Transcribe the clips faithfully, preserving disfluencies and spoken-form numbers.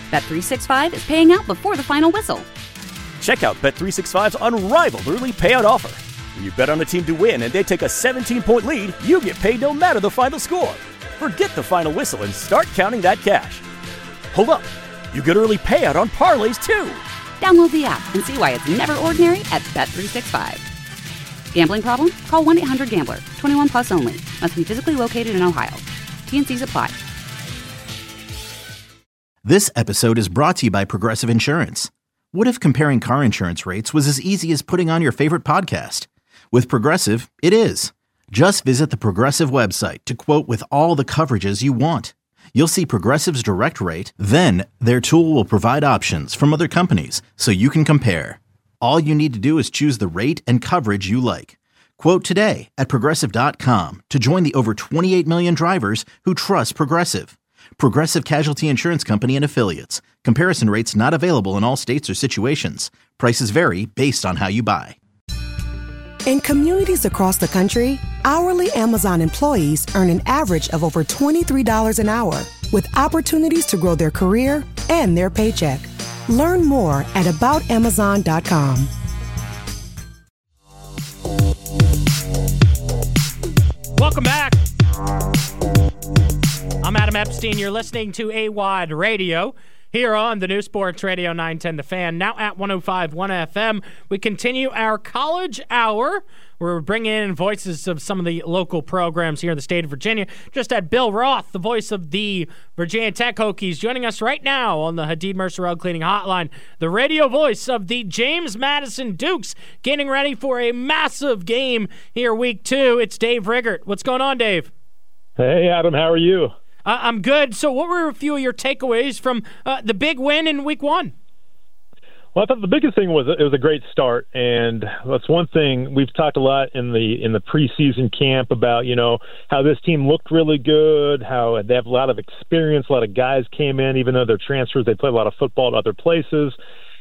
Bet three sixty-five is paying out before the final whistle. Check out Bet three sixty-five's unrivaled early payout offer. When you bet on a team to win and they take a seventeen-point lead, you get paid no matter the final score. Forget the final whistle and start counting that cash. Hold up. You get early payout on parlays, too. Download the app and see why it's never ordinary at Bet three sixty-five. Gambling problem? Call one eight hundred gambler. twenty-one plus only. Must be physically located in Ohio. T and C's apply. This episode is brought to you by Progressive Insurance. What if comparing car insurance rates was as easy as putting on your favorite podcast? With Progressive, it is. Just visit the Progressive website to quote with all the coverages you want. You'll see Progressive's direct rate, then their tool will provide options from other companies so you can compare. All you need to do is choose the rate and coverage you like. Quote today at Progressive dot com to join the over twenty-eight million drivers who trust Progressive. Progressive Casualty Insurance Company and Affiliates. Comparison rates not available in all states or situations. Prices vary based on how you buy. In communities across the country, hourly Amazon employees earn an average of over twenty-three dollars an hour, with opportunities to grow their career and their paycheck. Learn more at about amazon dot com. Welcome back. I'm Adam Epstein. You're listening to A W O D Radio here on the new Sports Radio nine ten The Fan, now at one oh five point one F M. We continue our college hour. We're bringing in voices of some of the local programs here in the state of Virginia. Just had Bill Roth, the voice of the Virginia Tech Hokies, joining us right now on the Hadid Mercer Road Cleaning Hotline. The radio voice of the James Madison Dukes, getting ready for a massive game here week two. It's Dave Riggert. What's going on, Dave? Hey, Adam. How are you? Uh, I'm good. So what were a few of your takeaways from uh, the big win in week one? Well, I thought the biggest thing was it was a great start, and that's one thing we've talked a lot in the in the preseason camp about, you know, how this team looked really good, how they have a lot of experience, a lot of guys came in, even though they're transfers, they play a lot of football at other places.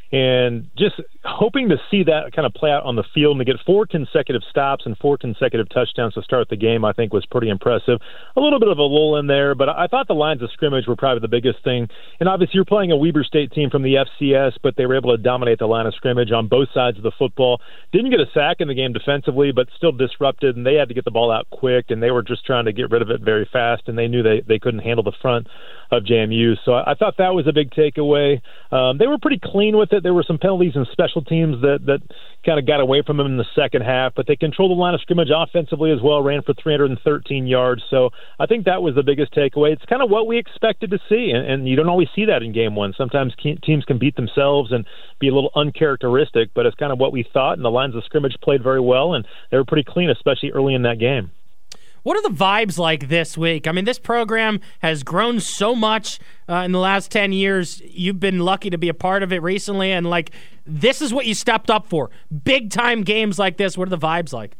And just hoping to see that kind of play out on the field and to get four consecutive stops and four consecutive touchdowns to start the game, I think was pretty impressive. A little bit of a lull in there, but I thought the lines of scrimmage were probably the biggest thing. And obviously you're playing a Weber State team from the F C S, but they were able to dominate the line of scrimmage on both sides of the football. Didn't get a sack in the game defensively, but still disrupted, and they had to get the ball out quick, and they were just trying to get rid of it very fast, and they knew they, they couldn't handle the front of J M U. So I, I thought that was a big takeaway. Um, they were pretty clean with it. There were some penalties and special teams that, that kind of got away from them in the second half, but they controlled the line of scrimmage offensively as well, ran for three hundred thirteen yards. So I think that was the biggest takeaway. It's kind of what we expected to see, and, and you don't always see that in game one. Sometimes teams can beat themselves and be a little uncharacteristic, but it's kind of what we thought, and the lines of scrimmage played very well, and they were pretty clean, especially early in that game. What are the vibes like this week? I mean, this program has grown so much uh, in the last ten years. You've been lucky to be a part of it recently, and, like, this is what you stepped up for. Big-time games like this, what are the vibes like?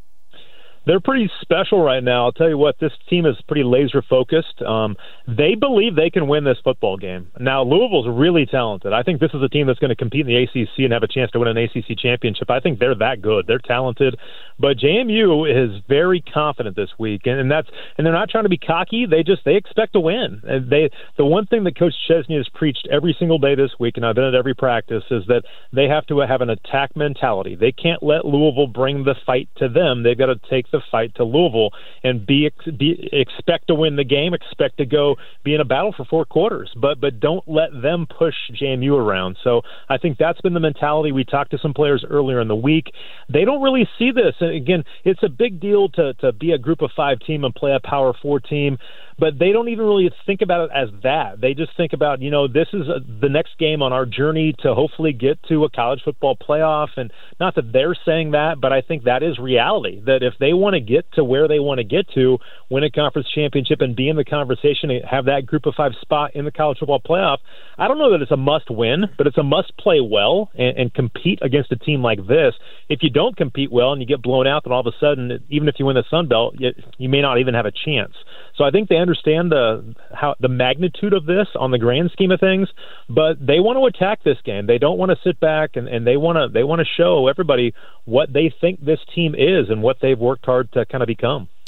They're pretty special right now. I'll tell you what, this team is pretty laser-focused. Um, they believe they can win this football game. Now, Louisville's really talented. I think this is a team that's going to compete in the A C C and have a chance to win an A C C championship. I think they're that good. They're talented. But J M U is very confident this week, and, and that's and they're not trying to be cocky. They just they expect to win. And they the one thing that Coach Chesney has preached every single day this week, and I've been at every practice, is that they have to have an attack mentality. They can't let Louisville bring the fight to them. They've got to take the fight to Louisville and be, be expect to win the game, expect to go be in a battle for four quarters, but but don't let them push J M U around. So I think that's been the mentality. We talked to some players earlier in the week. They don't really see this. And again, it's a big deal to to be a group of five team and play a power four team, but they don't even really think about it as that. They just think about, you know, this is a, the next game on our journey to hopefully get to a college football playoff. And not that they're saying that, but I think that is reality, that if they want to get to where they want to get to, win a conference championship and be in the conversation and have that group of five spot in the college football playoff, I don't know that it's a must win, but it's a must play well and, and compete against a team like this. If you don't compete well and you get blown out, then all of a sudden, even if you win the Sun Belt, you, you may not even have a chance. So I think they understand the how the magnitude of this on the grand scheme of things, but they want to attack this game. They don't want to sit back, and, and they want to they want to show everybody what they think this team is and what they've worked hard to kind of become.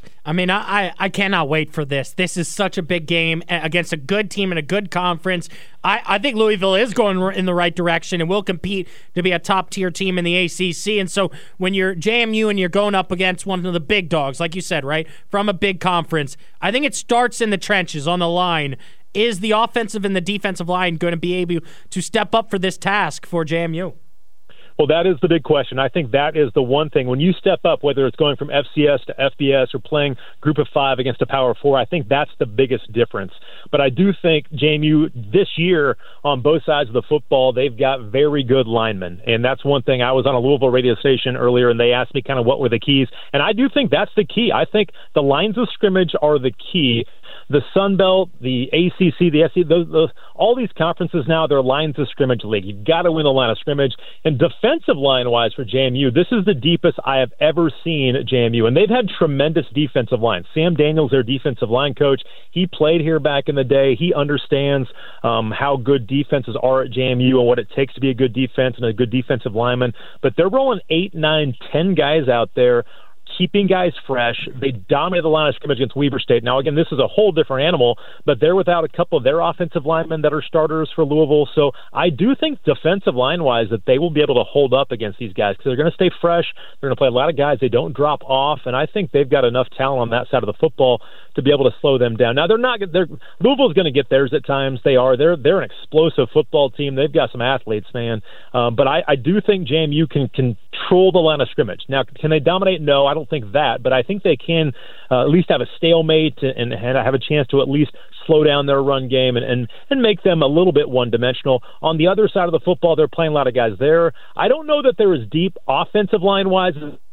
I mean, I, I cannot wait for this. This is such a big game against a good team in a good conference. I, I think Louisville is going in the right direction and will compete to be a top-tier team in the A C C. And so when you're J M U and you're going up against one of the big dogs, like you said, right, from a big conference, I think it starts in the trenches, on the line. Is the offensive and the defensive line going to be able to step up for this task for J M U? Well, that is the big question. I think that is the one thing. When you step up, whether it's going from F C S to F B S or playing group of five against a power four, I think that's the biggest difference. But I do think J M U this year on both sides of the football, they've got very good linemen. And that's one thing. I was on a Louisville radio station earlier, and they asked me kind of what were the keys. And I do think that's the key. I think the lines of scrimmage are the key. The Sun Belt, the A C C, the S E C, those, those, all these conferences now, they're lines of scrimmage league. You've got to win the line of scrimmage. And defensive line-wise for J M U, this is the deepest I have ever seen at J M U. And they've had tremendous defensive lines. Sam Daniels, their defensive line coach, he played here back in the day. He understands um, how good defenses are at J M U and what it takes to be a good defense and a good defensive lineman. But they're rolling eight, nine, ten guys out there, keeping guys fresh. They dominated the line of scrimmage against Weber State. Now, again, this is a whole different animal, but they're without a couple of their offensive linemen that are starters for Louisville. So I do think defensive line-wise that they will be able to hold up against these guys because they're going to stay fresh. They're going to play a lot of guys. They don't drop off, and I think they've got enough talent on that side of the football to be able to slow them down. Now, they're not. They're, Louisville's going to get theirs at times. They are. They're they're an explosive football team. They've got some athletes, man. Um, but I, I do think J M U can control the line of scrimmage. Now, can they dominate? No, I don't think that. But I think they can uh, at least have a stalemate and, and have a chance to at least slow down their run game and, and, and make them a little bit one-dimensional. On the other side of the football, they're playing a lot of guys there. I don't know that they're as deep offensive line-wise.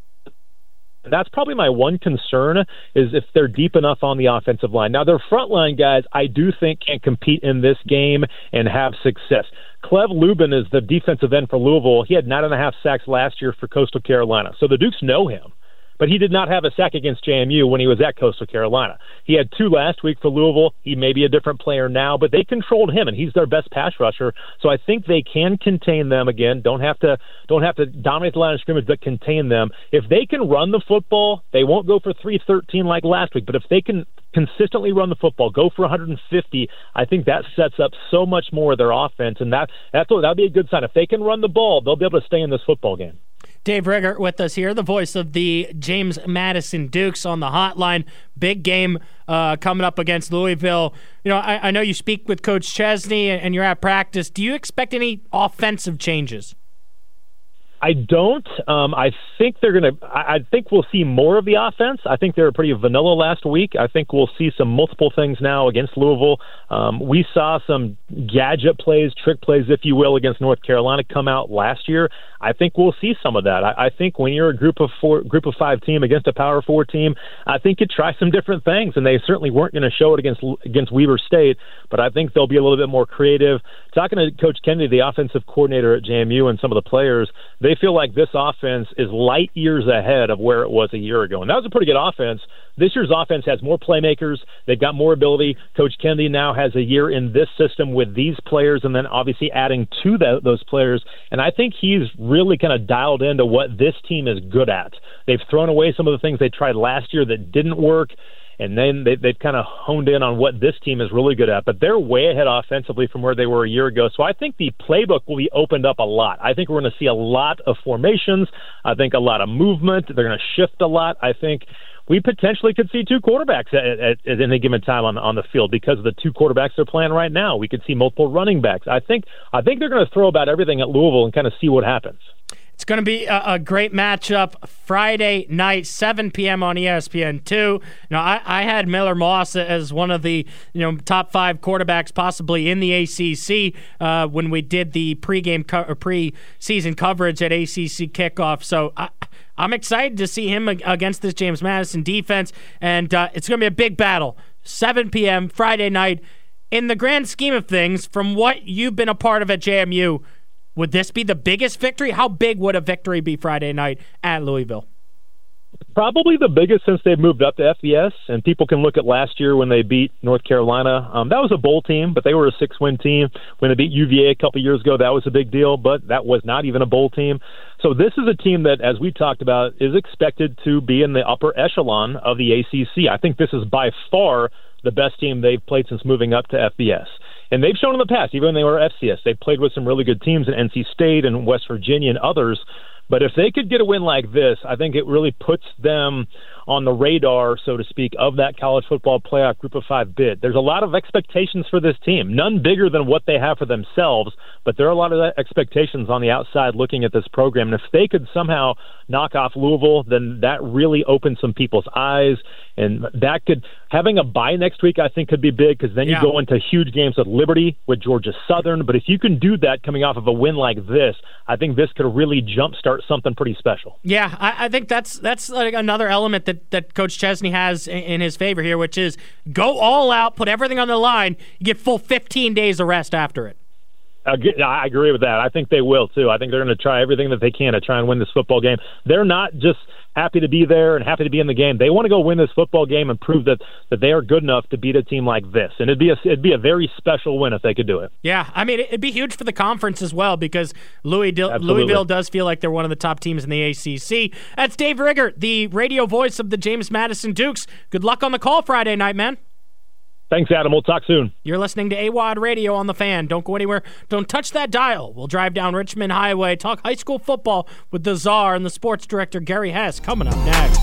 That's probably my one concern is if they're deep enough on the offensive line. Now, their frontline guys, I do think can compete in this game and have success. Clev Lubin is the defensive end for Louisville. He had nine and a half sacks last year for Coastal Carolina. So the Dukes know him. But he did not have a sack against J M U when he was at Coastal Carolina. He had two last week for Louisville. He may be a different player now, but they controlled him, and he's their best pass rusher. So I think they can contain them again. Don't have to don't have to dominate the line of scrimmage, but contain them. If they can run the football, they won't go for three thirteen like last week. But if they can consistently run the football, go for one hundred fifty, I think that sets up so much more of their offense, and that that's that'll be a good sign. If they can run the ball, they'll be able to stay in this football game. Dave Riggert with us here, the voice of the James Madison Dukes on the hotline. Big game uh, coming up against Louisville. You know, I, I know you speak with Coach Chesney and you're at practice. Do you expect any offensive changes? I don't. Um, I think they're going to – I think we'll see more of the offense. I think they were pretty vanilla last week. I think we'll see some multiple things now against Louisville. Um, we saw some gadget plays, trick plays, if you will, against North Carolina come out last year. I think we'll see some of that. I, I think when you're a group of four, group of five team against a power four team, I think you try some different things, and they certainly weren't going to show it against against Weber State, but I think they'll be a little bit more creative. Talking to Coach Kennedy, the offensive coordinator at J M U, and some of the players, they feel like this offense is light years ahead of where it was a year ago, and that was a pretty good offense. This year's offense has more playmakers. They've got more ability. Coach Kennedy now has a year in this system with these players and then obviously adding to the, those players. And I think he's really kind of dialed into what this team is good at. They've thrown away some of the things they tried last year that didn't work, and then they, they've kind of honed in on what this team is really good at. But they're way ahead offensively from where they were a year ago. So I think the playbook will be opened up a lot. I think we're going to see a lot of formations. I think a lot of movement. They're going to shift a lot. I think we potentially could see two quarterbacks at, at, at any given time on, on the field because of the two quarterbacks they're playing right now. We could see multiple running backs. I think I think they're going to throw about everything at Louisville and kind of see what happens. It's going to be a, a great matchup Friday night, seven p.m. on E S P N two. You know, I, I had Miller Moss as one of the you know top five quarterbacks possibly in the A C C uh, when we did the pregame co- or pre-season coverage at A C C kickoff. So I, I'm excited to see him against this James Madison defense, and uh, it's going to be a big battle. seven p.m. Friday night. In the grand scheme of things, from what you've been a part of at J M U, would this be the biggest victory? How big would a victory be Friday night at Louisville? Probably the biggest since they've moved up to F B S, and people can look at last year when they beat North Carolina. Um, that was a bowl team, but they were a six-win team. When they beat U V A a couple years ago, that was a big deal, but that was not even a bowl team. So this is a team that, as we talked about, is expected to be in the upper echelon of the A C C. I think this is by far the best team they've played since moving up to F B S. And they've shown in the past, even when they were F C S, they've played with some really good teams in N C State and West Virginia and others. But if they could get a win like this, I think it really puts them on the radar, so to speak, of that college football playoff group of five bid. There's a lot of expectations for this team, none bigger than what they have for themselves, but there are a lot of expectations on the outside looking at this program. And if they could somehow knock off Louisville, then that really opens some people's eyes. And that could, having a bye next week, I think could be big, because then you yeah. go into huge games with Liberty, with Georgia Southern. But if you can do that coming off of a win like this, I think this could really jumpstart something pretty special. Yeah, I, I think that's that's like another element that, that Coach Chesney has in, in his favor here, which is go all out, put everything on the line, you get full fifteen days of rest after it. I agree with that. I think they will, too. I think they're going to try everything that they can to try and win this football game. They're not just happy to be there and happy to be in the game. They want to go win this football game and prove that, that they are good enough to beat a team like this. And it'd be a, it'd be a very special win if they could do it. Yeah, I mean, it'd be huge for the conference as well, because Louisville, Louisville does feel like they're one of the top teams in the A C C. That's Dave Rigger, the radio voice of the James Madison Dukes. Good luck on the call Friday night, man. Thanks, Adam. We'll talk soon. You're listening to A W O D Radio on The Fan. Don't go anywhere. Don't touch that dial. We'll drive down Richmond Highway, talk high school football with the czar and the sports director, Gary Hess, coming up next.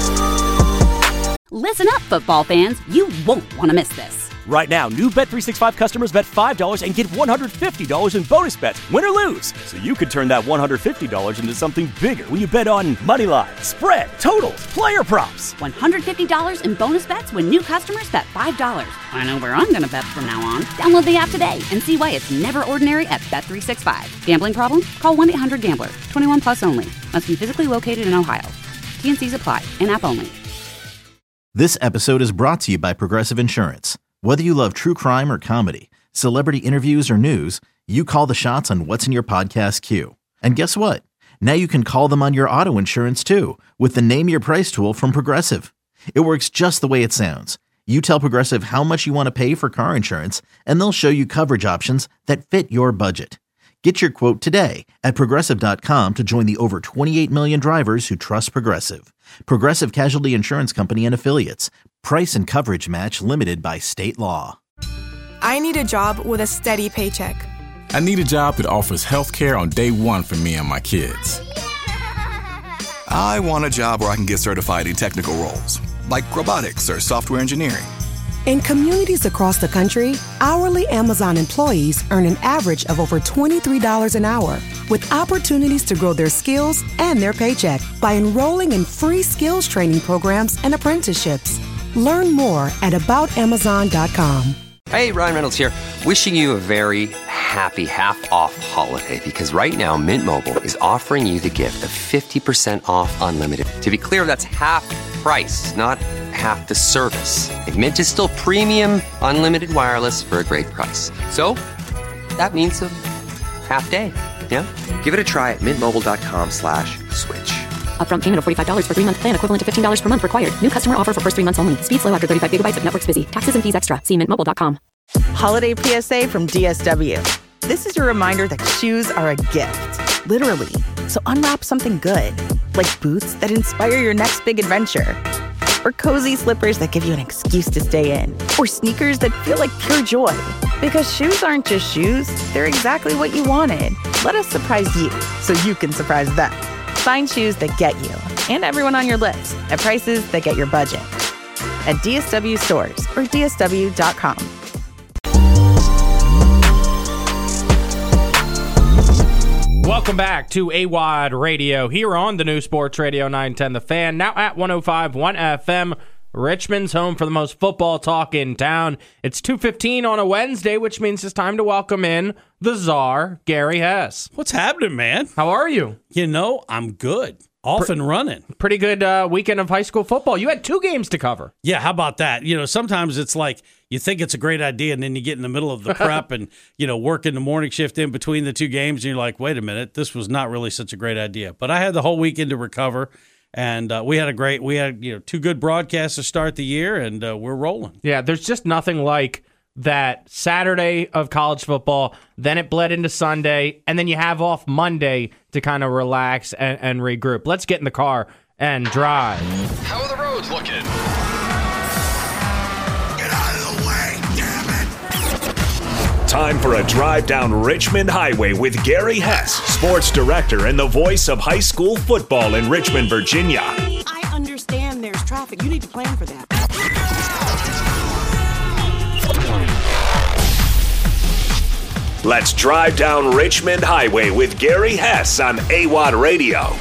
Listen up, football fans. You won't want to miss this. Right now, new Bet three sixty-five customers bet five dollars and get one hundred fifty dollars in bonus bets, win or lose. So you could turn that one hundred fifty dollars into something bigger when you bet on money line, spread, totals, player props. one hundred fifty dollars in bonus bets when new customers bet five dollars. I know where I'm going to bet from now on. Download the app today and see why it's never ordinary at Bet three sixty-five. Gambling problem? Call one eight hundred gambler. twenty-one plus only. Must be physically located in Ohio. T N Cs apply. In-app only. This episode is brought to you by Progressive Insurance. Whether you love true crime or comedy, celebrity interviews or news, you call the shots on what's in your podcast queue. And guess what? Now you can call them on your auto insurance too, with the Name Your Price tool from Progressive. It works just the way it sounds. You tell Progressive how much you want to pay for car insurance, and they'll show you coverage options that fit your budget. Get your quote today at Progressive dot com to join the over twenty-eight million drivers who trust Progressive. Progressive Casualty Insurance Company and Affiliates. Price and coverage match limited by state law. I need a job with a steady paycheck. I need a job that offers health care on day one for me and my kids. I want a job where I can get certified in technical roles, like robotics or software engineering. In communities across the country, hourly Amazon employees earn an average of over twenty-three dollars an hour, with opportunities to grow their skills and their paycheck by enrolling in free skills training programs and apprenticeships. Learn more at about amazon dot com. Hey, Ryan Reynolds here, wishing you a very happy half-off holiday, because right now Mint Mobile is offering you the gift of fifty percent off unlimited. To be clear, that's half price, not half the service. And Mint is still premium unlimited wireless for a great price. So that means a half day, yeah? Give it a try at mintmobile.com slash switch. Upfront payment of forty-five dollars for three-month plan equivalent to fifteen dollars per month required. New customer offer for first three months only. Speed slow after thirty-five gigabytes if network's busy. Taxes and fees extra. See mint mobile dot com. Holiday P S A from D S W. This is your reminder that shoes are a gift. Literally. So unwrap something good. Like boots that inspire your next big adventure. Or cozy slippers that give you an excuse to stay in. Or sneakers that feel like pure joy. Because shoes aren't just shoes. They're exactly what you wanted. Let us surprise you so you can surprise them. Find shoes that get you and everyone on your list at prices that get your budget. At D S W stores or D S W dot com. Welcome back to A W O D Radio here on the new Sports Radio nine ten The Fan, now at one oh five point one F M. Richmond's home for the most football talk in town. It's two fifteen on a Wednesday, which means it's time to welcome in the czar, Gary Hess. What's happening, man? How are you? You know, I'm good. Off Pre- and running. Pretty good uh, weekend of high school football. You had two games to cover. Yeah, how about that? You know, sometimes it's like you think it's a great idea, and then you get in the middle of the prep and, you know, working the morning shift in between the two games, and you're like, wait a minute, this was not really such a great idea. But I had the whole weekend to recover, And uh, we had a great, we had you know two good broadcasts to start the year, and uh, we're rolling. Yeah, there's just nothing like that Saturday of college football, then it bled into Sunday, and then you have off Monday to kind of relax and, and regroup. Let's get in the car and drive. How are the roads looking? Get out of the way, damn it! Time for a drive down Richmond Highway with Gary Hess, sports director and the voice of high school football in Richmond, Virginia. I understand there's traffic. You need to plan for that. Let's drive down Richmond Highway with Gary Hess on A W O D Radio.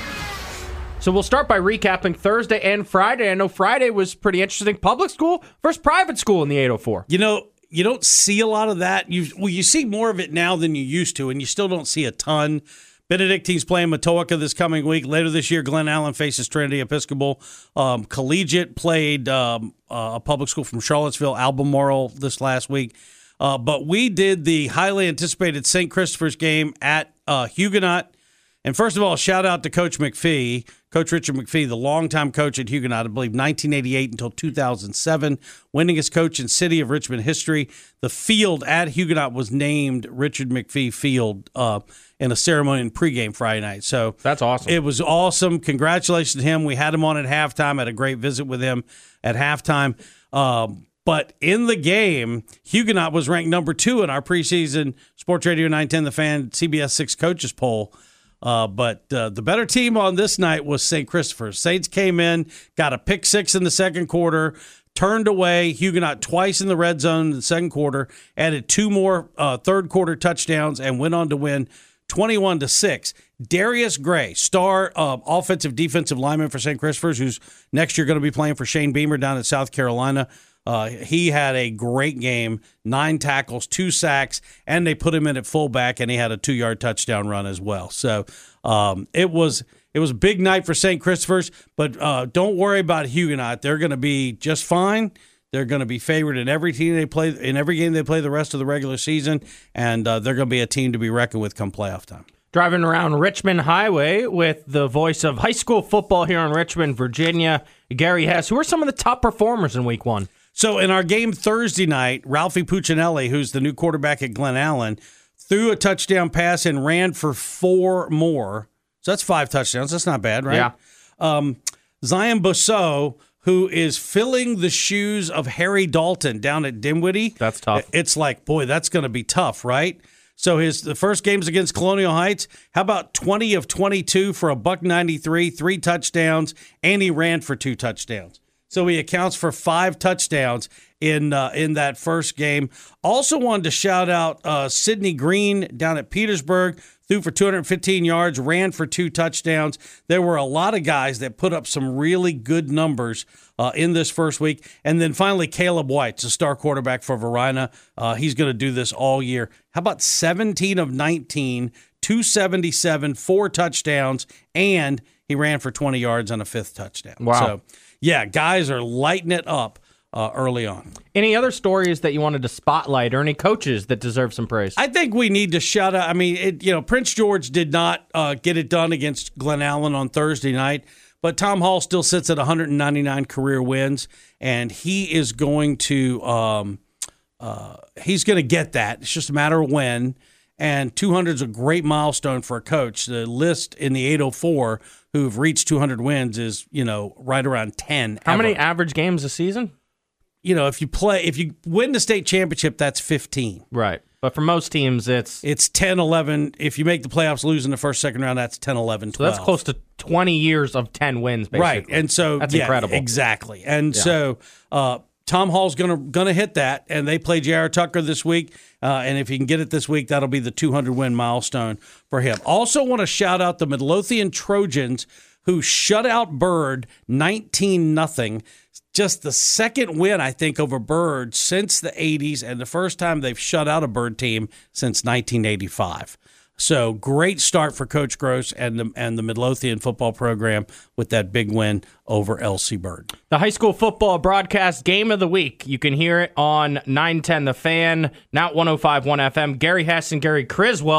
So we'll start by recapping Thursday and Friday. I know Friday was pretty interesting. Public school versus private school in the eight oh four. You know, you don't see a lot of that. You well, you see more of it now than you used to, and you still don't see a ton. Benedictine's playing Matoaka this coming week. Later this year, Glen Allen faces Trinity Episcopal. Um, Collegiate played um, uh, a public school from Charlottesville, Albemarle, this last week. Uh, but we did the highly anticipated Saint Christopher's game at uh, Huguenot. And first of all, shout out to Coach McPhee, Coach Richard McPhee, the longtime coach at Huguenot, I believe nineteen eighty-eight until two thousand seven, winningest coach in City of Richmond history. The field at Huguenot was named Richard McPhee Field uh, in a ceremony and pregame Friday night. So that's awesome. It was awesome. Congratulations to him. We had him on at halftime. Had a great visit with him at halftime. Um, But in the game, Huguenot was ranked number two in our preseason Sports Radio nine ten The Fan C B S six coaches poll. Uh, but uh, the better team on this night was Saint Christopher's. Saints came in, got a pick six in the second quarter, turned away Huguenot twice in the red zone in the second quarter, added two more uh, third quarter touchdowns, and went on to win twenty-one to six. Darius Gray, star uh, offensive defensive lineman for Saint Christopher's, who's next year going to be playing for Shane Beamer down in South Carolina. Uh, he had a great game, nine tackles, two sacks, and they put him in at fullback, and he had a two-yard touchdown run as well. So um, it was it was a big night for Saint Christopher's, but uh, don't worry about Huguenot. They're going to be just fine. They're going to be favored in every team they play, in every game they play the rest of the regular season, and uh, they're going to be a team to be reckoned with come playoff time. Driving around Richmond Highway with the voice of high school football here in Richmond, Virginia, Gary Hess. Who are some of the top performers in week one? So in our game Thursday night, Ralphie Puccinelli, who's the new quarterback at Glen Allen, threw a touchdown pass and ran for four more. So that's five touchdowns. That's not bad, right? Yeah. Um, Zion Bousseau, who is filling the shoes of Harry Dalton down at Dinwiddie. That's tough. It's like, boy, that's going to be tough, right? So his the first game's against Colonial Heights. How about twenty of twenty-two for a buck ninety-three, three touchdowns, and he ran for two touchdowns. So he accounts for five touchdowns in uh, in that first game. Also wanted to shout out uh, Sidney Green down at Petersburg, threw for two hundred fifteen yards, ran for two touchdowns. There were a lot of guys that put up some really good numbers uh, in this first week. And then finally, Caleb White's a star quarterback for Varina. Uh, he's going to do this all year. How about seventeen of nineteen, two seventy-seven, four touchdowns, and he ran for twenty yards on a fifth touchdown. Wow. So, yeah, guys are lighting it up uh, early on. Any other stories that you wanted to spotlight or any coaches that deserve some praise? I think we need to shout out. I mean, it, you know, Prince George did not uh, get it done against Glen Allen on Thursday night, but Tom Hall still sits at one hundred ninety-nine career wins, and he is going to um, uh, he's going to get that. It's just a matter of when. And two hundred is a great milestone for a coach. The list in the eight oh four who've reached two hundred wins is, you know, right around ten. How ever. many average games a season? You know, if you play, if you win the state championship, that's fifteen. Right. But for most teams, it's... It's ten, eleven. If you make the playoffs, lose in the first, second round, that's ten, eleven, twelve. So that's close to twenty years of ten wins, basically. Right. And so... That's yeah, incredible. Exactly. And Yeah. so... Uh, Tom Hall's gonna gonna hit that, and they play J R. Tucker this week. Uh, and if he can get it this week, that'll be the two hundred win milestone for him. Also, want to shout out the Midlothian Trojans, who shut out Byrd nineteen nothing. Just the second win, I think, over Byrd since the eighties, and the first time they've shut out a Byrd team since nineteen eighty-five. So great start for Coach Gross and the, and the Midlothian football program with that big win over L C Byrd. The high school football broadcast game of the week. You can hear it on nine ten The Fan, now one oh five point one F M. Gary Hess and Gary Criswell.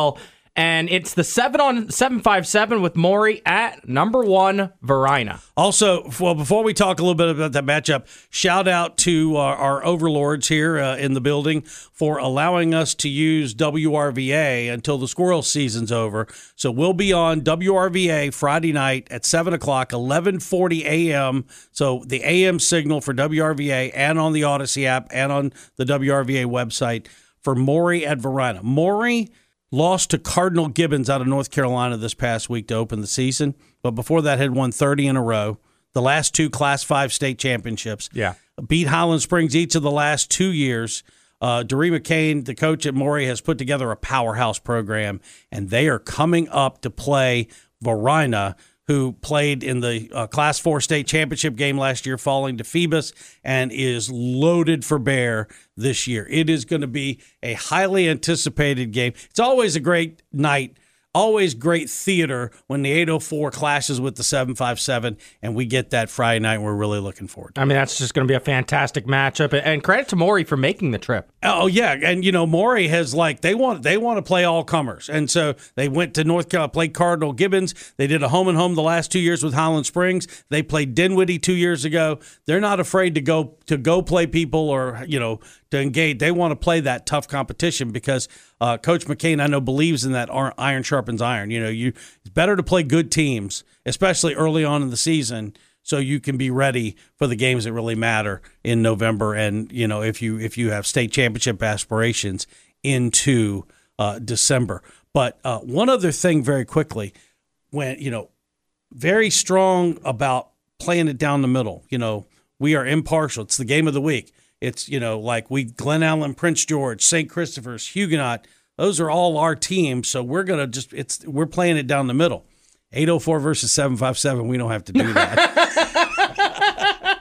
And it's the seven on seven five seven with Maury at number one, Varina. Also, well, before we talk a little bit about that matchup, shout out to uh, our overlords here uh, in the building for allowing us to use W R V A until the squirrel season's over. So we'll be on W R V A Friday night at seven o'clock, eleven forty a.m. So the A M signal for W R V A and on the Odyssey app and on the W R V A website for Maury at Varina. Maury lost to Cardinal Gibbons out of North Carolina this past week to open the season, but before that had won thirty in a row. The last two Class five state championships. Yeah. Beat Highland Springs each of the last two years. Uh, Doree McCain, the coach at Maury, has put together a powerhouse program, and they are coming up to play Varina, who played in the uh, Class four state championship game last year, falling to Phoebus, and is loaded for bear this year. It is going to be a highly anticipated game. It's always a great night, always great theater when the eight oh four clashes with the seven five seven, and we get that Friday night, and we're really looking forward to it. I mean, that's just going to be a fantastic matchup, and credit to Maury for making the trip. Oh yeah, and you know Maury has like they want they want to play all comers, and so they went to North Carolina, played Cardinal Gibbons. They did a home and home the last two years with Highland Springs. They played Dinwiddie two years ago. They're not afraid to go to go play people or you know to engage. They want to play that tough competition because uh, Coach McCain I know believes in that iron sharpens iron. You know, you it's better to play good teams, especially early on in the season, so you can be ready for the games that really matter in November. And, you know, if you if you have state championship aspirations into uh, December. But uh, one other thing very quickly, when, you know, very strong about playing it down the middle. You know, we are impartial. It's the game of the week. It's, you know, like we, Glen Allen, Prince George, Saint Christopher's, Huguenot, those are all our teams. So we're going to just, it's, we're playing it down the middle. eight oh four versus seven five seven, we don't have to do that.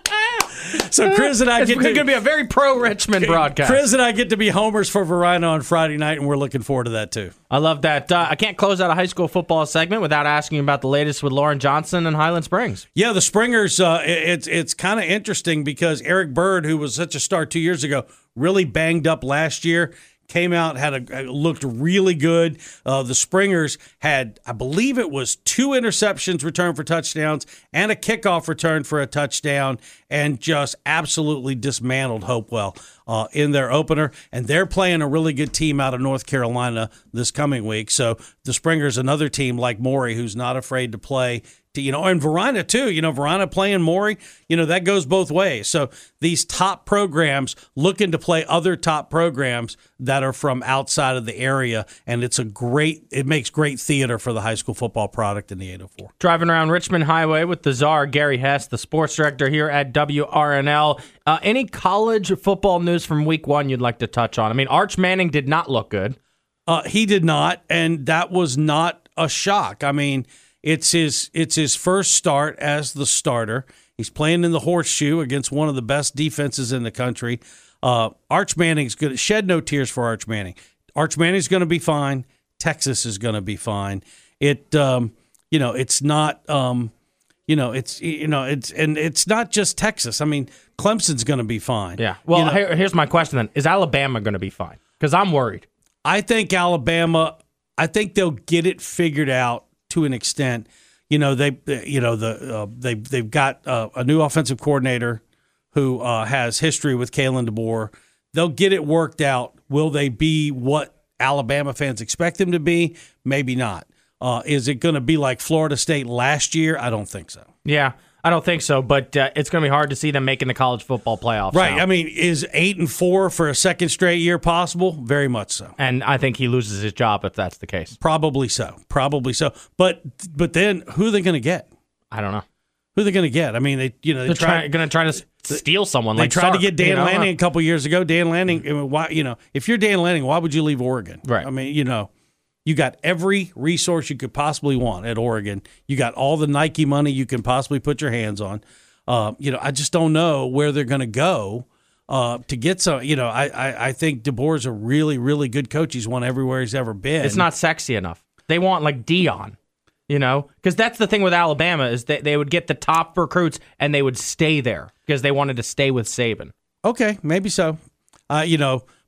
So Chris and I it's get to... It's going to be a very pro-Richmond broadcast. Chris and I get to be homers for Varina on Friday night, and we're looking forward to that, too. I love that. Uh, I can't close out a high school football segment without asking about the latest with Lauren Johnson and Highland Springs. Yeah, the Springers, uh, it, it's it's kind of interesting because Eric Bird, who was such a star two years ago, really banged up last year. Came out, had a looked really good. Uh, the Springers had, I believe it was two interceptions returned for touchdowns and a kickoff return for a touchdown, and just absolutely dismantled Hopewell uh, in their opener. And they're playing a really good team out of North Carolina this coming week. So the Springers, another team like Maury, who's not afraid to play. To, you know, and Varina too. You know, Varina playing Maury. You know, that goes both ways. So these top programs looking to play other top programs that are from outside of the area, and it's a great. It makes great theater for the high school football product in the eight oh four. Driving around Richmond Highway with the czar, Gary Hess, the sports director here at W R N L. Uh, any college football news from week one you'd like to touch on? I mean, Arch Manning did not look good. Uh, he did not, and that was not a shock. I mean. It's his it's his first start as the starter. He's playing in the horseshoe against one of the best defenses in the country. Uh, Arch Manning's good. Shed no tears for Arch Manning. Arch Manning's going to be fine. Texas is going to be fine. It um, you know it's not um, you know it's you know it's and it's not just Texas. I mean Clemson's going to be fine. Yeah. Well, you know, here, here's my question then: is Alabama going to be fine? Because I'm worried. I think Alabama. I think they'll get it figured out. To an extent, you know they, you know the uh, they they've got uh, a new offensive coordinator who uh, has history with Kalen DeBoer. They'll get it worked out. Will they be what Alabama fans expect them to be? Maybe not. Uh, is it going to be like Florida State last year? I don't think so. Yeah, I don't think so. But uh, it's going to be hard to see them making the college football playoffs. Right. Now. I mean, is eight and four for a second straight year possible? Very much so. And I think he loses his job if that's the case. Probably so. Probably so. But but then who are they going to get? I don't know. Who are they going to get? I mean, they you know they're they try, going to try to steal someone. They like tried Sark, to get Dan you know? Lanning a couple years ago. Dan Lanning, why you know if you're Dan Lanning, why would you leave Oregon? Right. I mean, you know. You got every resource you could possibly want at Oregon. You got all the Nike money you can possibly put your hands on. Uh, you know, I just don't know where they're going to go uh, to get some. You know, I, I, I think DeBoer's a really, really good coach. He's won everywhere he's ever been. It's not sexy enough. They want like Dion, you know, because that's the thing with Alabama is that they would get the top recruits and they would stay there because they wanted to stay with Saban. Okay, maybe so. Uh, you know,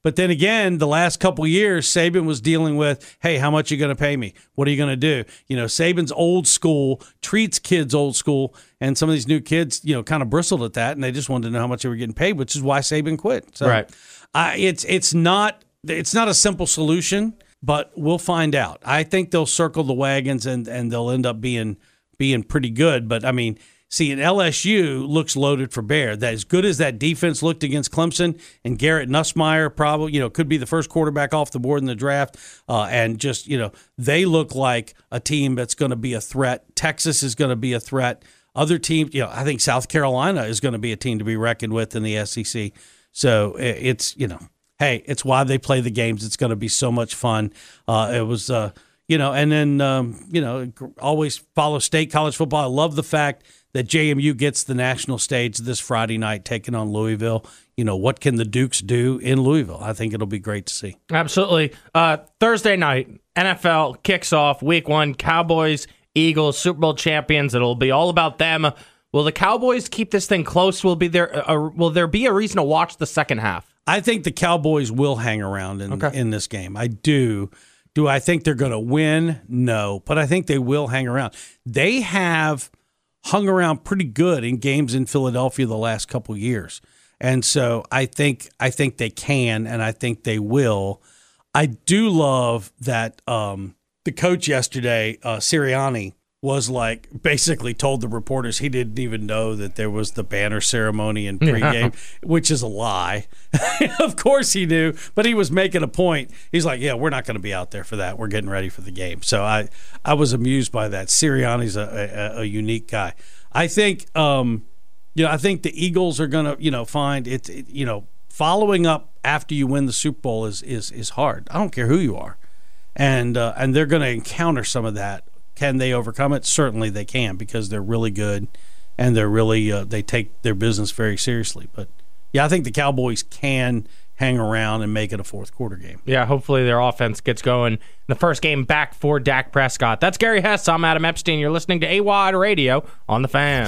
But then again, the last couple of years, Saban was dealing with, hey, how much are you going to pay me? What are you going to do? You know, Saban's old school, treats kids old school, and some of these new kids, you know, kind of bristled at that, and they just wanted to know how much they were getting paid, which is why Saban quit. So right. uh, it's it's not it's not a simple solution, but we'll find out. I think they'll circle the wagons, and, and they'll end up being being pretty good. But, I mean, see, L S U looks loaded for bear. That as good as that defense looked against Clemson, and Garrett Nussmeier probably, you know, could be the first quarterback off the board in the draft. Uh, and just, you know, they look like a team that's going to be a threat. Texas is going to be a threat. Other teams, you know, I think South Carolina is going to be a team to be reckoned with in the S E C. So it's, you know, hey, it's why they play the games. It's going to be so much fun. Uh, it was, uh, you know, and then, um, you know, always follow state college football. I love the fact that J M U gets the national stage this Friday night taking on Louisville. You know, what can the Dukes do in Louisville? I think it'll be great to see. Absolutely. Uh, Thursday night, N F L kicks off week one. Cowboys, Eagles, Super Bowl champions. It'll be all about them. Will the Cowboys keep this thing close? Will be there? A, will there be a reason to watch the second half? I think the Cowboys will hang around in, okay. in this game. I do. Do I think they're going to win? No. But I think they will hang around. They have hung around pretty good in games in Philadelphia the last couple of years. And so I think I think they can, and I think they will. I do love that um, the coach yesterday, uh, Sirianni, was like basically told the reporters he didn't even know that there was the banner ceremony in pregame, yeah. which is a lie. Of course he knew, but he was making a point. He's like, yeah, we're not going to be out there for that. We're getting ready for the game. So I, I was amused by that. Sirianni's a, a, a unique guy. I think, um, you know, I think the Eagles are going to, you know, find it, it, you know, following up after you win the Super Bowl is is is hard. I don't care who you are. And uh, and they're going to encounter some of that. Can they overcome it? Certainly they can, because they're really good and they're really uh, they take their business very seriously. But yeah, I think the Cowboys can hang around and make it a fourth quarter game. Yeah, hopefully their offense gets going. The first game back for Dak Prescott. That's Gary Hess. I'm Adam Epstein. You're listening to A W O D Radio on The Fan.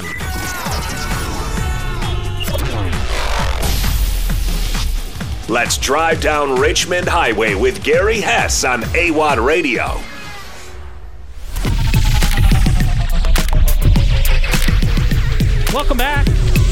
Let's drive down Richmond Highway with Gary Hess on A W O D Radio. Welcome back.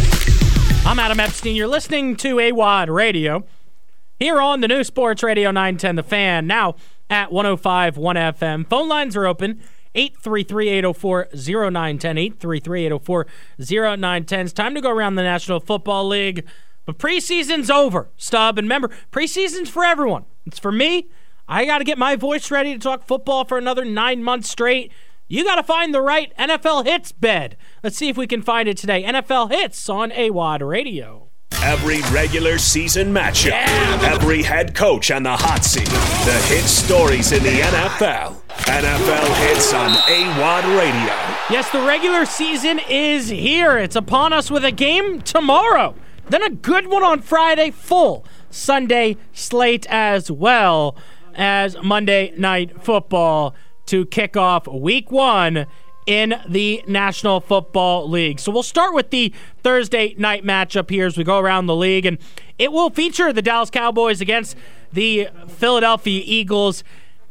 I'm Adam Epstein. You're listening to A W O D Radio here on the new Sports Radio nine ten The Fan, now at one oh five point one F M. Phone lines are open, eight three three, eight oh four, oh nine one oh, eight three three, eight oh four, oh nine one oh. It's time to go around the National Football League, but preseason's over, Stub. And remember, preseason's for everyone. It's for me. I got to get my voice ready to talk football for another nine months straight. You got to find the right N F L Hits bed. Let's see if we can find it today. N F L Hits on A W O D Radio. Every regular season matchup, yeah. Every head coach on the hot seat, the hit stories in the N F L. N F L Hits on A W O D Radio. Yes, the regular season is here. It's upon us with a game tomorrow. Then a good one on Friday, full Sunday slate as well as Monday Night Football to kick off week one in the National Football League. So we'll start with the Thursday night matchup here as we go around the league, and it will feature the Dallas Cowboys against the Philadelphia Eagles.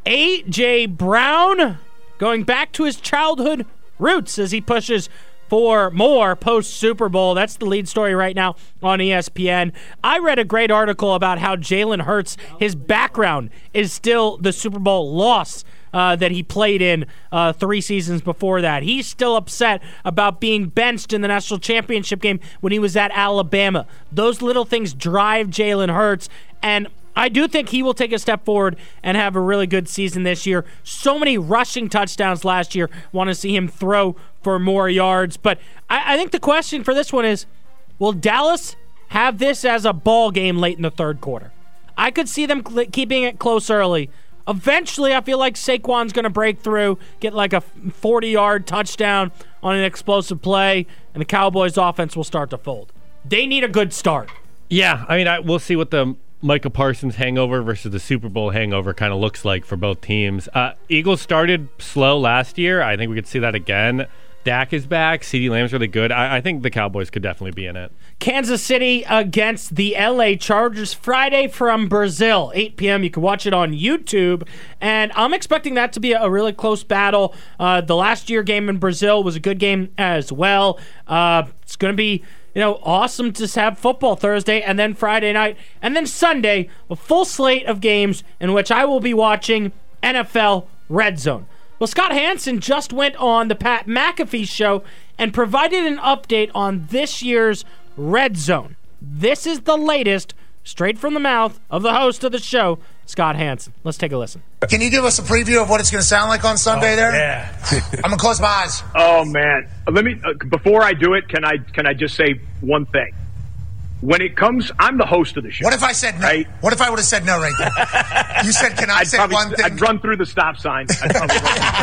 A J. Brown going back to his childhood roots as he pushes for more post-Super Bowl. That's the lead story right now on E S P N. I read a great article about how Jalen Hurts, his background is still the Super Bowl loss uh, that he played in uh, three seasons before that. He's still upset about being benched in the national championship game when he was at Alabama. Those little things drive Jalen Hurts, and I do think he will take a step forward and have a really good season this year. So many rushing touchdowns last year. Want to see him throw for more yards. But I, I think the question for this one is, will Dallas have this as a ball game late in the third quarter? I could see them cl- keeping it close early. Eventually, I feel like Saquon's going to break through, get like a forty-yard touchdown on an explosive play, and the Cowboys' offense will start to fold. They need a good start. Yeah, I mean, I, we'll see what the Micah Parsons hangover versus the Super Bowl hangover kind of looks like for both teams. Uh, Eagles started slow last year. I think we could see that again. Dak is back. CeeDee Lamb's really good. I, I think the Cowboys could definitely be in it. Kansas City against the L A Chargers Friday from Brazil, eight p.m. You can watch it on YouTube, and I'm expecting that to be a really close battle. Uh, the last year game in Brazil was a good game as well. Uh, it's going to be you know awesome to have football Thursday and then Friday night and then Sunday, a full slate of games in which I will be watching N F L Red Zone. Well, Scott Hanson just went on the Pat McAfee show and provided an update on this year's Red Zone. This is the latest, straight from the mouth of the host of the show, Scott Hanson. Let's take a listen. Can you give us a preview of what it's going to sound like on Sunday oh, there? Yeah. I'm going to close my eyes. Oh, man. Let me, uh, before I do it, can I can I just say one thing? When it comes, I'm the host of the show. What if I said no? Right? What if I would have said no right there? You said, can I I'd say probably, one thing? I'd run through the stop sign. I'd probably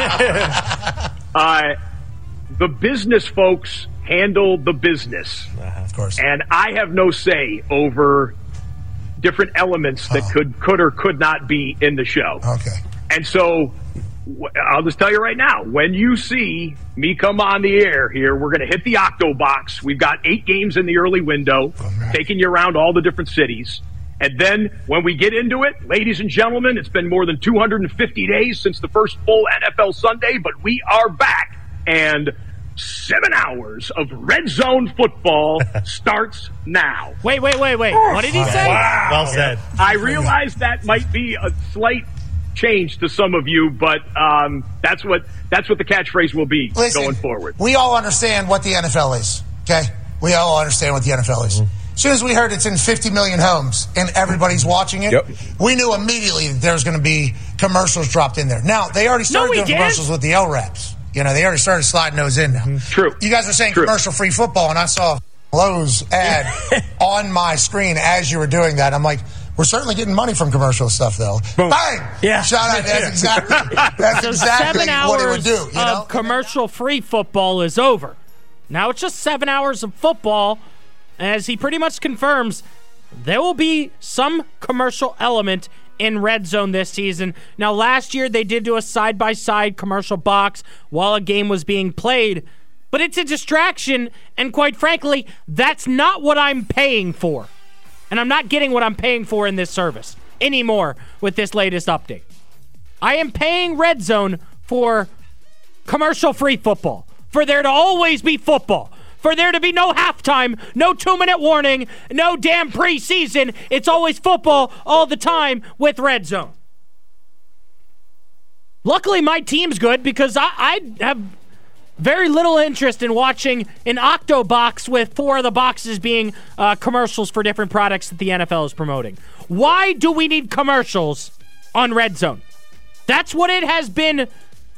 run uh, the business folks handle the business. Uh, of course. And I have no say over different elements that oh. could could or could not be in the show. Okay. And so I'll just tell you right now, when you see me come on the air here, we're going to hit the Octo Box. We've got eight games in the early window, oh, taking you around all the different cities. And then when we get into it, ladies and gentlemen, it's been more than two hundred fifty days since the first full N F L Sunday, but we are back. And seven hours of Red Zone football starts now. Wait, wait, wait, wait. What did he say? Wow. Well said. I realize that might be a slight change to some of you, but um, that's what that's what the catchphrase will be Listen, going forward. We all understand what the N F L is, okay? We all understand what the N F L is. Mm-hmm. As soon as we heard it's in fifty million homes and everybody's watching it, yep. we knew immediately that there's going to be commercials dropped in there. Now, they already started no, doing didn't. commercials with the L-Reps. You know, they already started sliding those in now. True. You guys were saying True. commercial-free football, and I saw Lowe's ad on my screen as you were doing that. I'm like, we're certainly getting money from commercial stuff, though. Boom. Bang! Yeah. Shout out. That's exactly, that's so exactly what it would do. You know? Of commercial-free football is over. Now it's just seven hours of football. As he pretty much confirms, there will be some commercial element in Red Zone this season. Now, last year they did do a side-by-side commercial box while a game was being played, but it's a distraction, and quite frankly, that's not what I'm paying for. And I'm not getting what I'm paying for in this service anymore with this latest update. I am paying Red Zone for commercial-free football, for there to always be football, for there to be no halftime, no two-minute warning, no damn preseason. It's always football all the time with Red Zone. Luckily, my team's good because I, I have very little interest in watching an Octo Box with four of the boxes being uh, commercials for different products that the N F L is promoting. Why do we need commercials on Red Zone? That's what it has been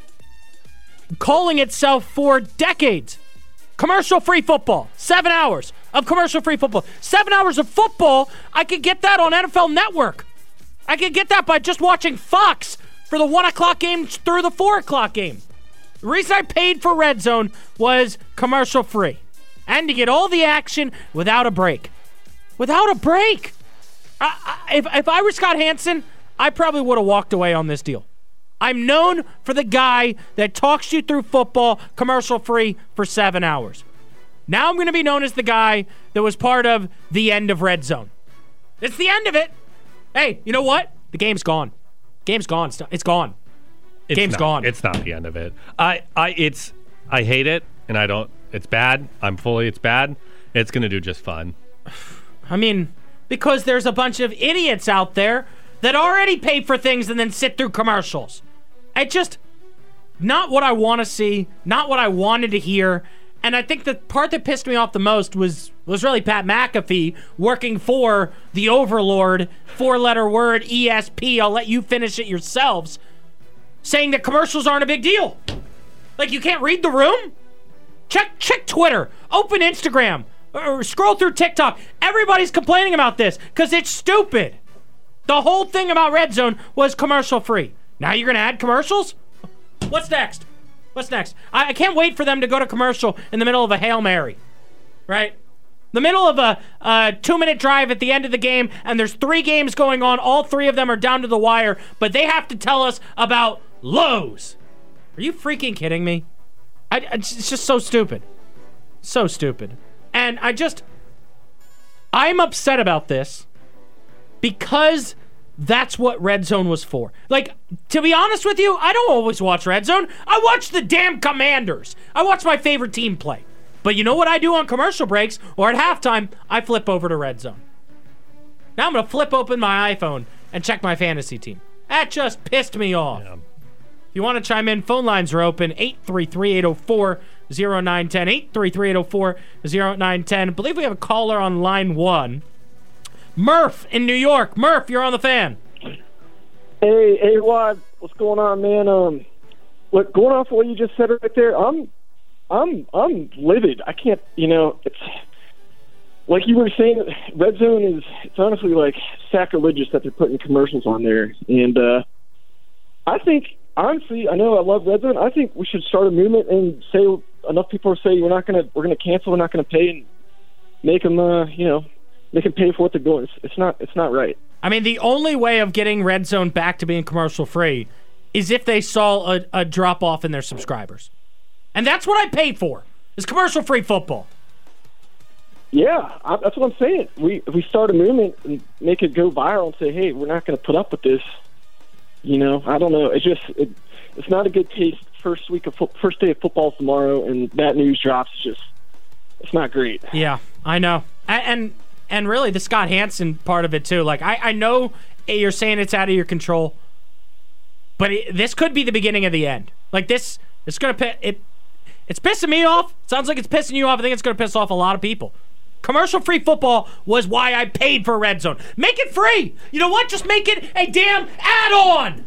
calling itself for decades. Commercial-free football. Seven hours of commercial-free football. Seven hours of football, I could get that on N F L Network. I could get that by just watching Fox for the one o'clock game through the four o'clock game. The reason I paid for Red Zone was commercial-free. And to get all the action without a break. Without a break! I, I, if, if I were Scott Hanson, I probably would have walked away on this deal. I'm known for the guy that talks you through football commercial-free for seven hours. Now I'm going to be known as the guy that was part of the end of Red Zone. It's the end of it. Hey, you know what? The game's gone. Game's gone. It's gone. It's game's not, gone. It's not the end of it. I, I, it's, I hate it, and I don't. It's bad. I'm fully. It's bad. It's going to do just fine. I mean, because there's a bunch of idiots out there that already pay for things and then sit through commercials. It's just not what I want to see, not what I wanted to hear. And I think the part that pissed me off the most was was really Pat McAfee working for the Overlord, four-letter word, E S P, I'll let you finish it yourselves, saying that commercials aren't a big deal. Like, you can't read the room? Check check Twitter, open Instagram, or scroll through TikTok. Everybody's complaining about this because it's stupid. The whole thing about Red Zone was commercial-free. Now you're going to add commercials? What's next? What's next? I, I can't wait for them to go to commercial in the middle of a Hail Mary. Right? The middle of a, a two-minute drive at the end of the game, and there's three games going on. All three of them are down to the wire, but they have to tell us about Lowe's. Are you freaking kidding me? I, it's just so stupid. So stupid. And I just... I'm upset about this because that's what Red Zone was for. Like, to be honest with you, I don't always watch Red Zone. I watch the damn Commanders. I watch my favorite team play. But you know what I do on commercial breaks or at halftime? I flip over to Red Zone. Now I'm going to flip open my iPhone and check my fantasy team. That just pissed me off. Yeah. If you want to chime in, phone lines are open, eight three three, eight oh four, oh nine one oh, eight three three, eight oh four, oh nine one oh. I believe we have a caller on line one. Murph in New York. Murph, you're on the fan. Hey, hey, Wad, what's going on, man? Um, look, going off what you just said right there, I'm, I'm, I'm livid. I can't, you know, it's like you were saying. Red Zone is, it's honestly like sacrilegious that they're putting commercials on there, and uh, I think. Honestly, I know I love Red Zone. I think we should start a movement and say enough people say we're not going to we're going to cancel, we're not going to pay, and make them uh, you know make them pay for what they're doing. It's, it's not it's not right. I mean, the only way of getting Red Zone back to being commercial free is if they saw a, a drop off in their subscribers, and that's what I pay for is commercial free football. Yeah, I, that's what I'm saying. We if we start a movement and make it go viral and say, hey, we're not going to put up with this. You know, I don't know. It's just it, it's not a good taste. First week of fo- first day of football tomorrow, and that news drops. It's just it's not great. Yeah, I know, and and, and really the Scott Hansen part of it too. Like I, I know you're saying it's out of your control, but it, this could be the beginning of the end. Like this, it's gonna pi- it. It's pissing me off. Sounds like it's pissing you off. I think it's gonna piss off a lot of people. Commercial-free football was why I paid for Red Zone. Make it free. You know what? Just make it a damn add-on.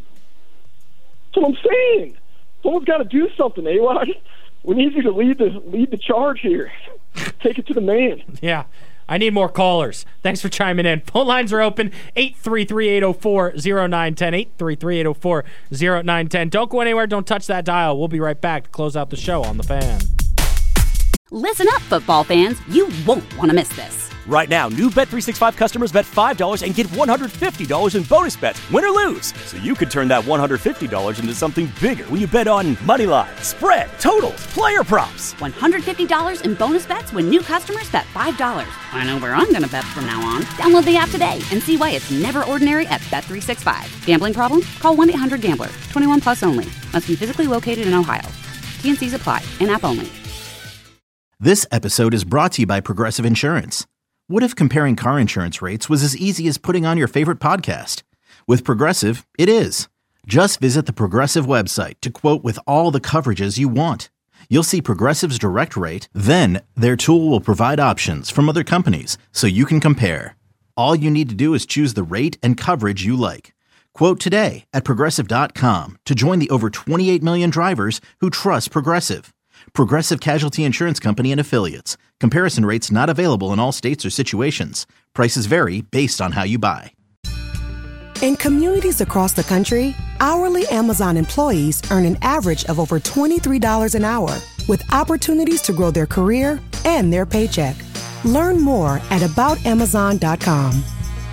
That's what I'm saying. Someone's got to do something, A-Rod. We need you to lead the lead the charge here. Take it to the man. Yeah. I need more callers. Thanks for chiming in. Phone lines are open, eight three three, eight oh four, oh nine one oh, eight three three, eight oh four, oh nine one oh. Don't go anywhere. Don't touch that dial. We'll be right back to close out the show on The Fan. Listen up, football fans. You won't want to miss this. Right now, new Bet three sixty-five customers bet five dollars and get one hundred fifty dollars in bonus bets, win or lose. So you could turn that one hundred fifty dollars into something bigger when you bet on money line, spread, totals, player props. one hundred fifty dollars in bonus bets when new customers bet five dollars. I know where I'm going to bet from now on. Download the app today and see why it's never ordinary at Bet three sixty-five. Gambling problem? Call one eight hundred gambler. twenty-one plus only. Must be physically located in Ohio. T and C's apply. In-app only. This episode is brought to you by Progressive Insurance. What if comparing car insurance rates was as easy as putting on your favorite podcast? With Progressive, it is. Just visit the Progressive website to quote with all the coverages you want. You'll see Progressive's direct rate, then their tool will provide options from other companies so you can compare. All you need to do is choose the rate and coverage you like. Quote today at Progressive dot com to join the over twenty-eight million drivers who trust Progressive. Progressive Casualty Insurance Company and Affiliates. Comparison rates not available in all states or situations. Prices vary based on how you buy. In communities across the country, hourly Amazon employees earn an average of over twenty-three dollars an hour, with opportunities to grow their career and their paycheck. Learn more at about amazon dot com.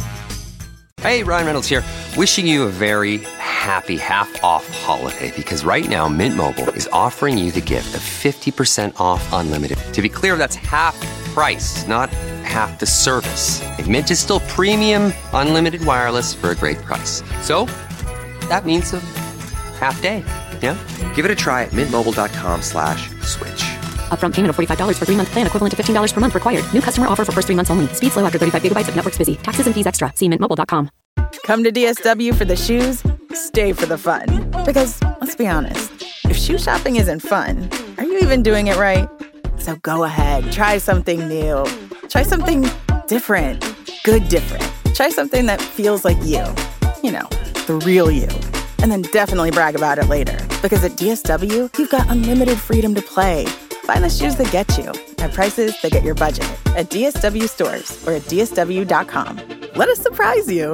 Hey, Ryan Reynolds here. Wishing you a very happy half-off holiday because right now Mint Mobile is offering you the gift of fifty percent off unlimited. To be clear, that's half price, not half the service. And Mint is still premium unlimited wireless for a great price. So that means a half day, yeah? Give it a try at mintmobile.com slash switch. Upfront payment of forty-five dollars for three-month plan equivalent to fifteen dollars per month required. New customer offer for first three months only. Speed slow after thirty-five gigabytes if network's busy. Taxes and fees extra. See mint mobile dot com. Come to D S W for the shoes, stay for the fun. Because, let's be honest, if shoe shopping isn't fun, are you even doing it right? So go ahead, try something new. Try something different. Good different. Try something that feels like you. You know, the real you. And then definitely brag about it later. Because at D S W, you've got unlimited freedom to play. Find the shoes that get you at prices that get your budget at D S W stores or at D S W dot com. Let us surprise you.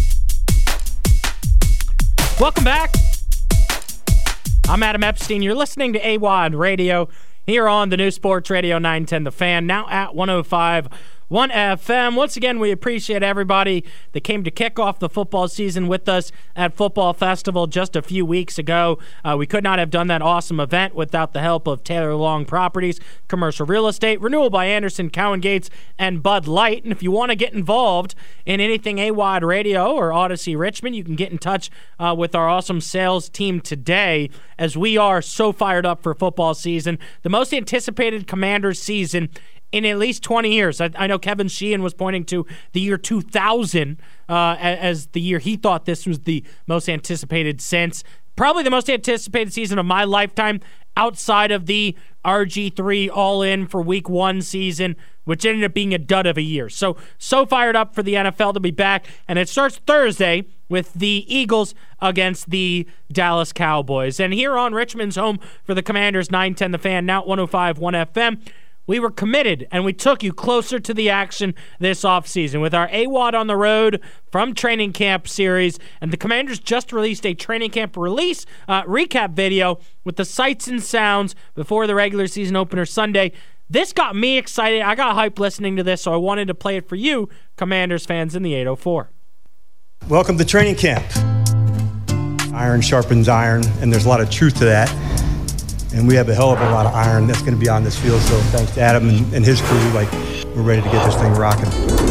Welcome back. I'm Adam Epstein. You're listening to A W O D Radio here on the new Sports Radio nine ten The Fan, now at one oh five point one F M. Once again, we appreciate everybody that came to kick off the football season with us at Football Festival just a few weeks ago. Uh, we could not have done that awesome event without the help of Taylor Long Properties, Commercial Real Estate, Renewal by Anderson, Cowan Gates, and Bud Light. And if you want to get involved in anything A W O D Radio or Odyssey Richmond, you can get in touch uh, with our awesome sales team today, as we are so fired up for football season. The most anticipated Commanders season in at least twenty years. I, I know Kevin Sheehan was pointing to the year two thousand uh, as the year he thought this was the most anticipated since. Probably the most anticipated season of my lifetime outside of the R G three all-in for week one season, which ended up being a dud of a year. So, so fired up for the N F L to be back, and it starts Thursday with the Eagles against the Dallas Cowboys. And here on Richmond's home for the Commanders, nine ten The Fan, now one oh five point one F M, we were committed, and we took you closer to the action this offseason with our A W O D on the road from training camp series. And the Commanders just released a training camp release uh, recap video with the sights and sounds before the regular season opener Sunday. This got me excited. I got hyped listening to this, so I wanted to play it for you, Commanders fans, in the eight oh four. Welcome to training camp. Iron sharpens iron, and there's a lot of truth to that. And we have a hell of a lot of iron that's going to be on this field. So thanks to Adam and, and his crew, like, we're ready to get this thing rocking.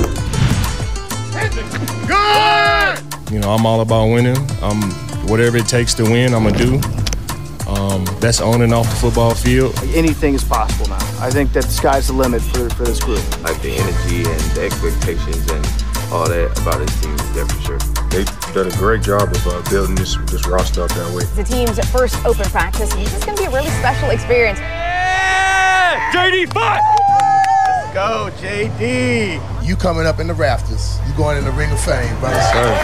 Good! You know, I'm all about winning. Um, whatever it takes to win, I'm going to do. Um, that's on and off the football field. Anything is possible now. I think that the sky's the limit for, for this group. Like the energy and the expectations and all that about this team is there for sure. They've done a great job of uh, building this this roster up that way. The team's first open practice, and this is going to be a really special experience. Yeah! J D five! Let's go, J D! You coming up in the rafters. You going in the Ring of Fame, brother. Yes, sir.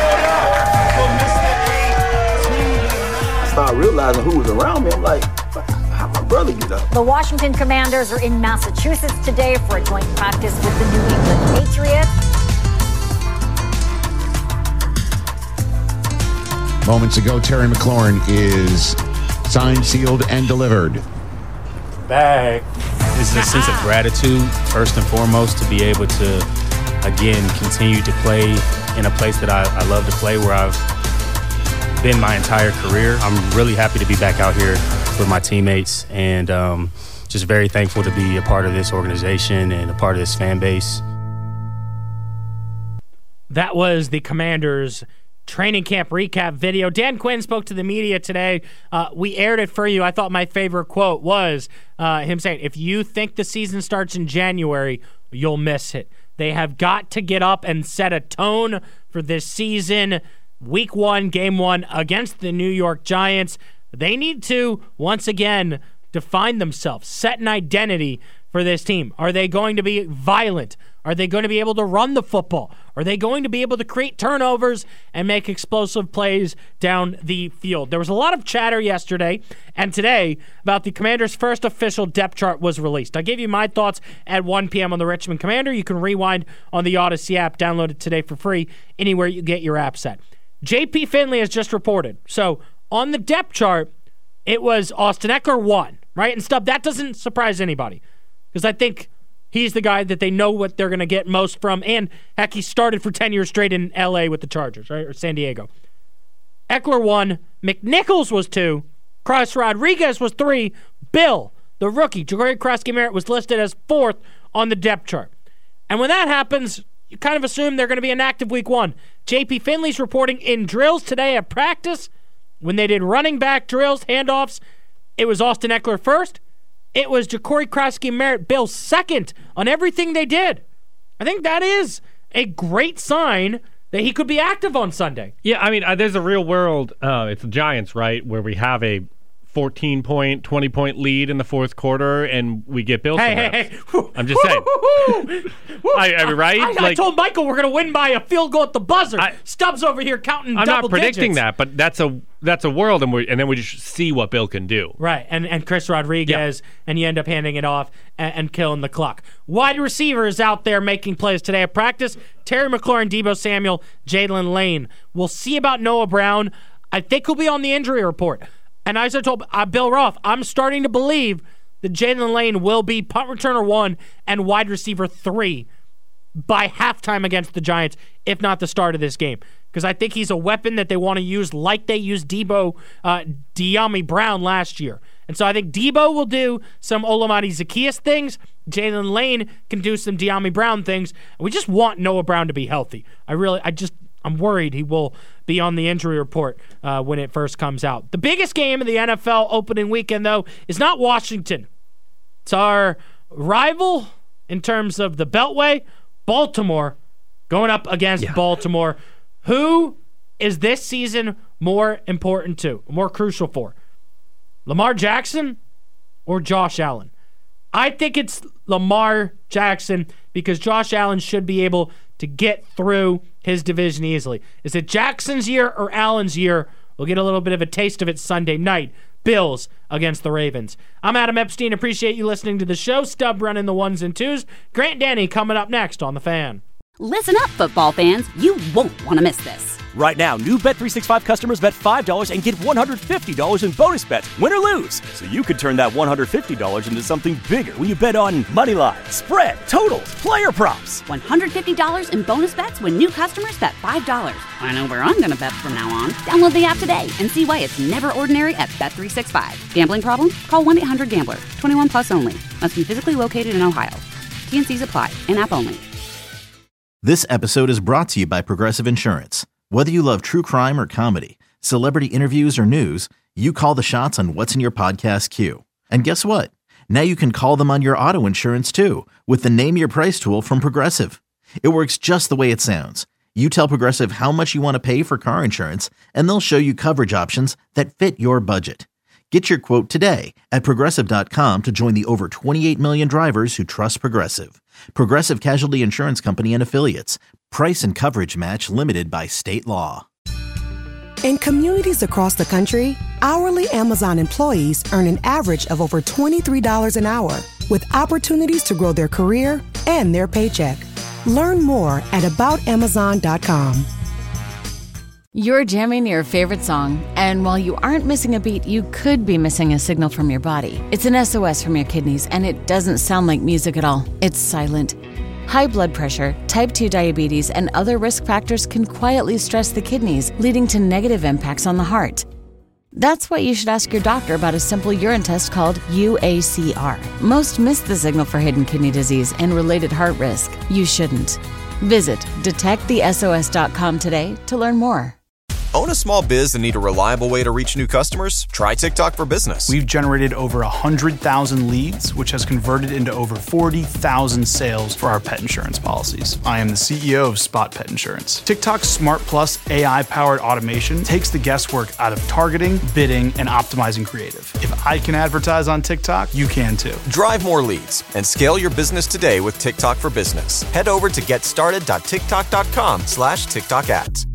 I started realizing who was around me. I'm like, how'd my brother get up? The Washington Commanders are in Massachusetts today for a joint practice with the New England Patriots. Moments ago, Terry McLaurin is signed, sealed, and delivered. Back. This is a sense of gratitude, first and foremost, to be able to, again, continue to play in a place that I, I love to play, where I've been my entire career. I'm really happy to be back out here with my teammates, and um, just very thankful to be a part of this organization and a part of this fan base. That was the Commanders' training camp recap video. Dan Quinn spoke to the media today. Uh, we aired it for you. I thought my favorite quote was uh, him saying, if you think the season starts in January, you'll miss it. They have got to get up and set a tone for this season. Week one, game one against the New York Giants. They need to, once again, define themselves, set an identity for this team. Are they going to be violent? Are they going to be able to run the football? Are they going to be able to create turnovers and make explosive plays down the field? There was a lot of chatter yesterday and today about the Commanders' first official depth chart was released. I gave you my thoughts at one p.m. on the Richmond Commander. You can rewind on the Odyssey app. Download it today for free anywhere you get your app set. J P Finley has just reported. So on the depth chart, it was Austin Ekeler one, right? And stuff that doesn't surprise anybody, because I think he's the guy that they know what they're going to get most from. And, heck, he started for ten years straight in L A with the Chargers, right, or San Diego. Ekeler one, McNichols was two, Chris Rodriguez was three, Bill, the rookie, Jacory Krasky-Merritt, was listed as fourth on the depth chart. And when that happens, you kind of assume they're going to be inactive week one. J P Finley's reporting in drills today at practice, when they did running back drills, handoffs, it was Austin Ekeler first. It was Jacory Krasky-Merritt, Bill, second on everything they did. I think that is a great sign that he could be active on Sunday. Yeah, I mean, uh, there's a real world. Uh, it's the Giants, right, where we have a fourteen-point, twenty-point lead in the fourth quarter, and we get Bill. Hey, hey, hey. I'm just saying. I, I mean, right? I, I, like, I told Michael we're going to win by a field goal at the buzzer. I, Stubbs over here counting I'm double not predicting digits. that, but that's a that's a world, and, we, and then we just see what Bill can do. Right, and, and Chris Rodriguez, yep. and you end up handing it off and, and killing the clock. Wide receivers out there making plays today at practice. Terry McLaurin, Deebo Samuel, Jalen Lane. We'll see about Noah Brown. I think he'll be on the injury report. And as I told uh, Bill Roth, I'm starting to believe that Jalen Lane will be punt returner one and wide receiver three by halftime against the Giants, if not the start of this game. Because I think he's a weapon that they want to use like they used Debo uh, Dyami Brown last year. And so I think Debo will do some Olamide Zaccheaus things. Jalen Lane can do some Dyami Brown things. We just want Noah Brown to be healthy. I really, I just, I'm worried he will be on the injury report uh, when it first comes out. The biggest game of the N F L opening weekend, though, is not Washington. It's our rival in terms of the Beltway, Baltimore, going up against yeah. Baltimore. Who is this season more important to, more crucial for? Lamar Jackson or Josh Allen? I think it's Lamar Jackson because Josh Allen should be able to get through his division easily. Is it Jackson's year or Allen's year? We'll get a little bit of a taste of it Sunday night. Bills against the Ravens. I'm Adam Epstein. Appreciate you listening to the show. Stubb running the ones and twos. Grant Danny coming up next on The Fan. Listen up, football fans. You won't want to miss this. Right now, new Bet three sixty-five customers bet five dollars and get one hundred fifty dollars in bonus bets, win or lose. So you could turn that one hundred fifty dollars into something bigger when you bet on money line, spread, totals, player props. one hundred fifty dollars in bonus bets when new customers bet five dollars. I know where I'm going to bet from now on. Download the app today and see why it's never ordinary at Bet three sixty-five. Gambling problem? Call one eight hundred gambler. twenty-one plus only. Must be physically located in Ohio. T and C's apply. In-app only. This episode is brought to you by Progressive Insurance. Whether you love true crime or comedy, celebrity interviews or news, you call the shots on what's in your podcast queue. And guess what? Now you can call them on your auto insurance too with the Name Your Price tool from Progressive. It works just the way it sounds. You tell Progressive how much you want to pay for car insurance, and they'll show you coverage options that fit your budget. Get your quote today at Progressive dot com to join the over twenty-eight million drivers who trust Progressive. Progressive Casualty Insurance Company and Affiliates. Price and coverage match limited by state law. In communities across the country, hourly Amazon employees earn an average of over twenty-three dollars an hour, with opportunities to grow their career and their paycheck. Learn more at about amazon dot com. You're jamming your favorite song, and while you aren't missing a beat, you could be missing a signal from your body. It's an S O S from your kidneys, and it doesn't sound like music at all. It's silent. High blood pressure, type two diabetes, and other risk factors can quietly stress the kidneys, leading to negative impacts on the heart. That's why you should ask your doctor about a simple urine test called U A C R. Most miss the signal for hidden kidney disease and related heart risk. You shouldn't. Visit detect the S O S dot com today to learn more. Own a small biz and need a reliable way to reach new customers? Try TikTok for Business. We've generated over one hundred thousand leads, which has converted into over forty thousand sales for our pet insurance policies. I am the C E O of Spot Pet Insurance. TikTok's Smart Plus A I-powered automation takes the guesswork out of targeting, bidding, and optimizing creative. If I can advertise on TikTok, you can too. Drive more leads and scale your business today with TikTok for Business. Head over to getstarted dot tiktok dot com slash TikTok ads.